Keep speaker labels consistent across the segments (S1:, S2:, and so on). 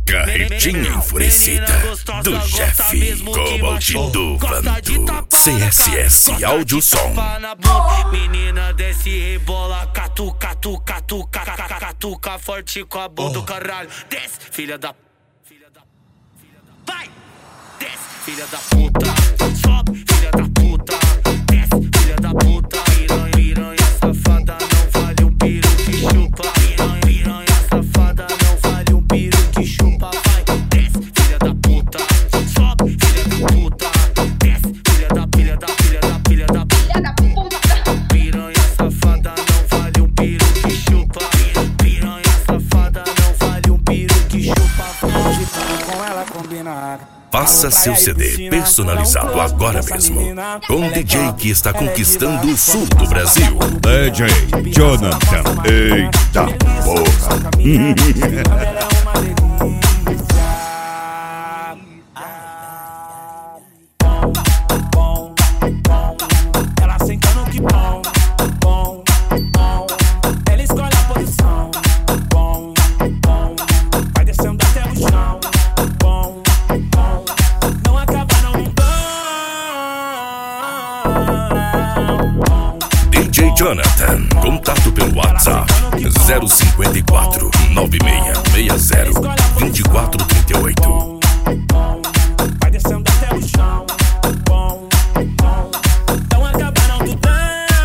S1: Carretinha enfurecida do Jeff, Cobalt do Vantu, CSS Áudio Som.
S2: Menina desce e rebola, catuca, catuca forte com a bunda do caralho. Desce, filha da vai, desce, filha da puta, sobe, filha da puta, desce, filha da puta, piranha safada, não vale um piro que chupa, piranha safada, não vale um piro que chupa, vai, desce, filha da puta, sobe, filha da puta, desce, filha da puta, piranha safada, não vale um piro que chupa, piranha safada, não vale um piro que chupa,
S3: com ela combinado.
S1: Faça seu CD personalizado agora mesmo com o DJ que está conquistando o sul do Brasil.
S4: DJ Jonathan. Eita porra.
S3: Ela sentando que bom. Ela escolhe a posição. Vai descendo até o chão. Não acaba não.
S1: DJ Jonathan, contato pelo WhatsApp 054 9660 2438.
S3: Vai descendo até o chão. Não acaba não, tudão.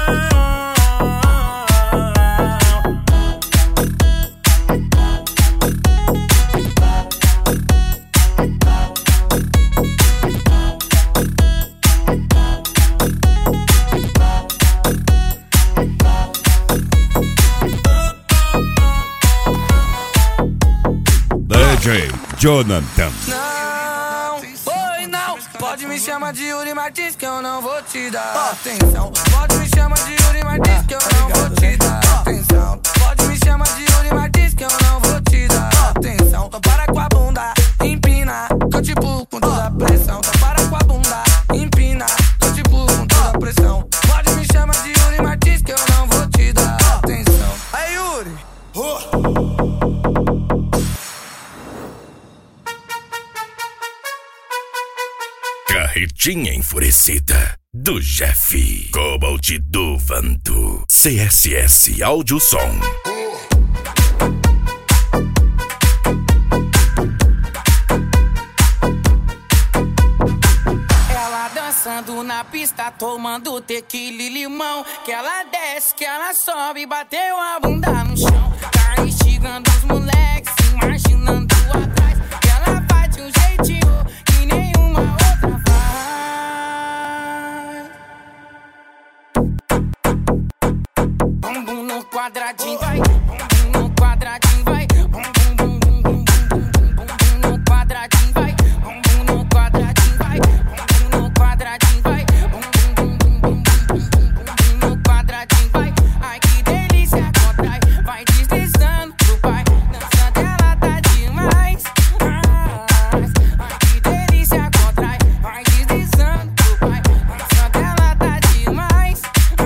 S4: DJ Jonathan.
S5: Não, oi não, pode me chamar de Yuri Martins que eu não vou te dar atenção. Pode me chamar de Yuri Martins que eu não vou te dar atenção. Pode me chamar de Yuri Martins que eu não vou te dar atenção. Então para com a bunda, empina, que eu te pulo com toda a pressão. Então para com a bunda, empina, que eu te pulo com toda a pressão. Pode me chamar de Yuri Martins que eu não vou te dar atenção. Aí Yuri,
S1: Carretinha enfurecida do Jeff, Cobalt do Vantu, CSS Áudio Som.
S5: ela dançando na pista, tomando tequila e limão. Que ela desce, que ela sobe, bateu a bunda no chão. Tá instigando os moleques, se imaginando atrás. Que ela vai de um jeitinho que nenhuma outra faz. Bumbum no quadradinho, vai. Bumbum no quadradinho, vai. Bumbum, bum, bum, bum, bum, bum, bum no quadradinho, vai. Bumbum no quadradinho, vai. Bumbum no quadradinho, vai. Bumbum, bum, bum, bum, bum, bum no quadradinho, vai. Ai que delícia, contrai, vai deslizando pro pai. Dançando ela tá demais. Ai que delícia, contrai, vai deslizando pro pai. Dançando ela tá demais.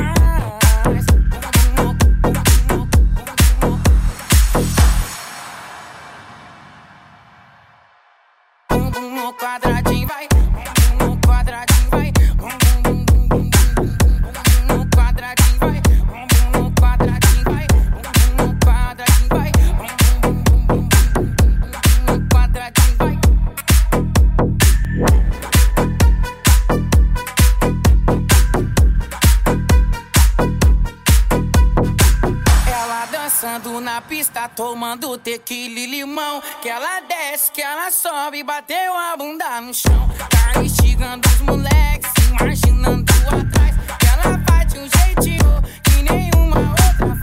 S5: Bumbum no quadradinho, vai. Bumbum no quadradinho, vai. Bumbum, bum, bum, bum, bum, bum no quadradinho, vai. Bumbum no quadradinho, vai. Bumbum no quadradinho, vai. Bumbum, bum, bum, bum, bum no quadradinho, vai. Ela dançando na pista, tomando tequila e limão. Que ela desce, que ela sobe, bateu a bunda no chão. Tá instigando os moleques, se imaginando atrás. Que ela vai de um jeitinho que nenhuma outra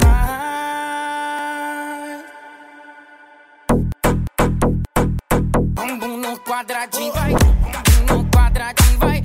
S5: faz. Bumbum no quadradinho, vai. Bumbum no quadradinho, vai.